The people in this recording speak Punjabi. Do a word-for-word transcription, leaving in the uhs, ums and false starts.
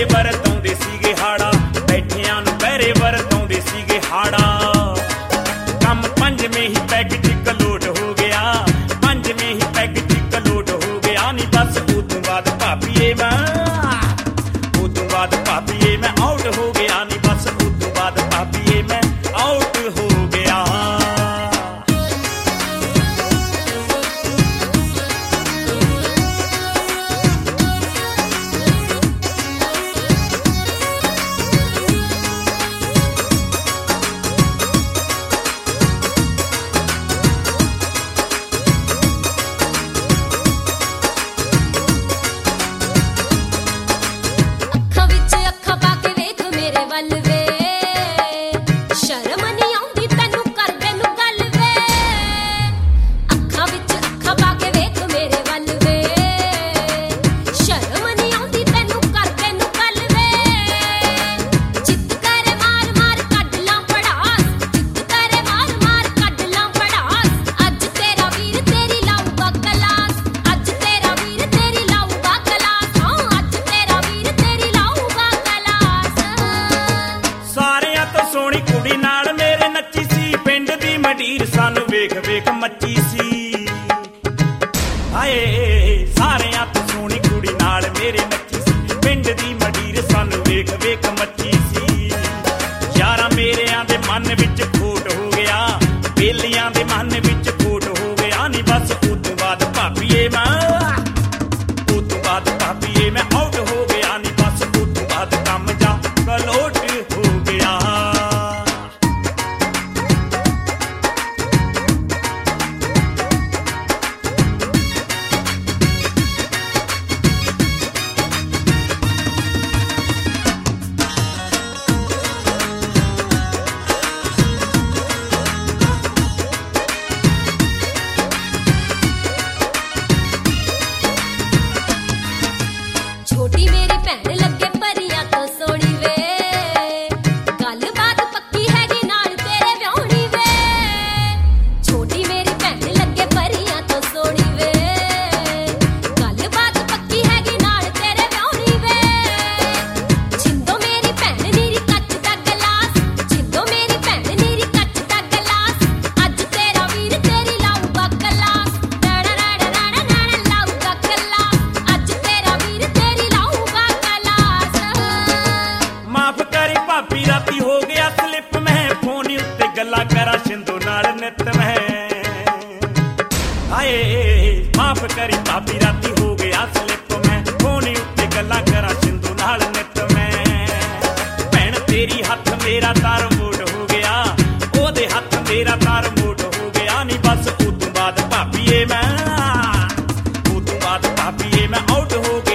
ਵਰਤਾਉਂਦੇ ਸੀਗੇ ਹਾੜਾ, ਬੈਠਿਆਂ ਨੂੰ ਪਹਿਰੇ ਵਰਤਾਉਂਦੇ ਸੀਗੇ ਹਾੜਾ। ਕੰਮ ਪੰਜਵੇਂ ਹੀ ਪੈਗ ਚ ਕਲੋਟ ਹੋ ਗਿਆ, ਪੰਜਵੇਂ ਹੀ ਪੈਗ ਚ ਕਲੋਟ ਹੋ ਗਿਆ ਨੀ ਬਸ। ਉਦੋਂ ਬਾਅਦ ਭਾਬੀਏ ਮੈਂ ਉਦੋਂ ਬਾਅਦ ਭਾਬੀਏ ਮੈਂ ਆਊਟ ਹੋ ਗਿਆ ਨੀ ਬਸ। ਉਦੋਂ ਬਾਅਦ ਭਾਬੀਏ ਮੈਂ ਆਊਟ ਹੋ ਗਿਆ। ਸਾਨੂੰ ਵੇਖ ਵੇਖ ਮੱਚੀ ਸੀ ਹਾਏ, ਸਾਰਿਆਂ ਤੋਂ ਸੋਹਣੀ ਕੁੜੀ ਨਾਲ ਮੇਰੇ ਨੱਚੀ ਸੀ। ਪਿੰਡ ਦੀ ਮੰਡੀਰ ਸਾਨੂੰ ਵੇਖ ਵੇਖ ਮੱਚੀ ਸੀ। ਯਾਰਾਂ ਮੇਰਿਆਂ ਦੇ ਮਨ ਵਿੱਚ ਖੋਟ ਹੋ ਗਿਆ, ਬੇਲੀਆਂ ਦੇ ਮਨ ਵਿੱਚ ਖੋਟ ਹੋ ਗਿਆ ਨੀ ਬਸ। ਉਦੋਂ ਬਾਅਦ ਭਾਬੀਏ ਮੈਂ ਉਦੋਂ ਬਾਅਦ ਭਾਬੀਏ ਮੈਂ ਆਊਟ ਹੋ ਗਿਆ ਨੀ ਬਸ। ਉਦੋਂ ਬਾਅਦ ਕੰਮ ਜਾ ਕਲੋਟ ਹੋ ਗਿਆ। ਛੋਟੀ ਮੇਰੀ ਭੈਣ ਲੱਗੇ ਪਰੀਆਂ ਤੋਂ ਸੋਹਣੀ ਵੇ, ਗੱਲਬਾਤ ਪੱਕੀ ਹੈਗੀ ਨਾਲ ਤੇਰੇ ਵਿਆਹੁਣੀ ਵੇ। ਛੋਟੀ ਮੇਰੀ ਭੈਣ ਲੱਗੇ ਪਰੀਆਂ ਤੋਂ ਸੋਹਣੀ ਵੇ, ਗੱਲਬਾਤ ਪੱਕੀ ਹੈਗੀ ਨਾਲ ਤੇਰੇ ਵਿਆਹੁਣੀ ਵੇ। ਛਿੰਦੋ ਮੇਰੀ ਭੈਣ ਨੀਰੀ ਕੱਚ ਦਾ ਗਲਾਸ, ਛਿੰਦੋ ਮੇਰੀ ਭੈਣ ਨੀਰੀ ਕੱਚ ਦਾ ਗਲਾਸ। ਅੱਜ ਤੇਰਾ ਵੀਰ ਤੇਰੀ ਲਾਊਗਾ ਕਲਾਸ, ਰਾਣਾ ਰਾਣਾ ਰਾਣਾ ਰਾਣਾ ਲਾਊਗਾ ਕਲਾਸ। ਅੱਜ ਤੇਰਾ ਵੀਰ ਤੇਰੀ ਲਾਊਗਾ ਕਲਾਸ। ਮਾਫ ਕਰੀ ਭਾਬੀ ਰਾਤੀ ਹੋ ਗਿਆ ਸਲਿੱਪ, ਮੈਂ ਫੋਨ ਉੱਤੇ ਗੱਲਾਂ ਕਰਾਂ ਸਿੰਧੂ ਨਾਲ ਨਿੱਤ ਮੈਂ ਹਾਏ। ਮਾਫ ਕਰੀ ਭਾਬੀ ਰਾਤੀ ਹੋ ਗਿਆ ਸਲਿੱਪ, ਮੈਂ ਫੋਨ ਉੱਤੇ ਗੱਲਾਂ ਕਰਾਂ ਸਿੰਧੂ ਨਾਲ ਨਿੱਤ ਮੈਂ। ਭੈਣ ਤੇਰੀ ਹੱਥ ਮੇਰਾ ਤਾਰ ਮੋੜ ਹੋ ਗਿਆ, ਉਹਦੇ ਹੱਥ ਮੇਰਾ ਤਾਰ ਮੋੜ ਹੋ ਗਿਆ ਨੀ ਬਸ। ਉਦੋਂ ਬਾਅਦ ਭਾਬੀਏ ਮੈਂ ਉਦੋਂ ਬਾਅਦ ਭਾਬੀਏ ਮੈਂ ਆਊਟ ਹੋ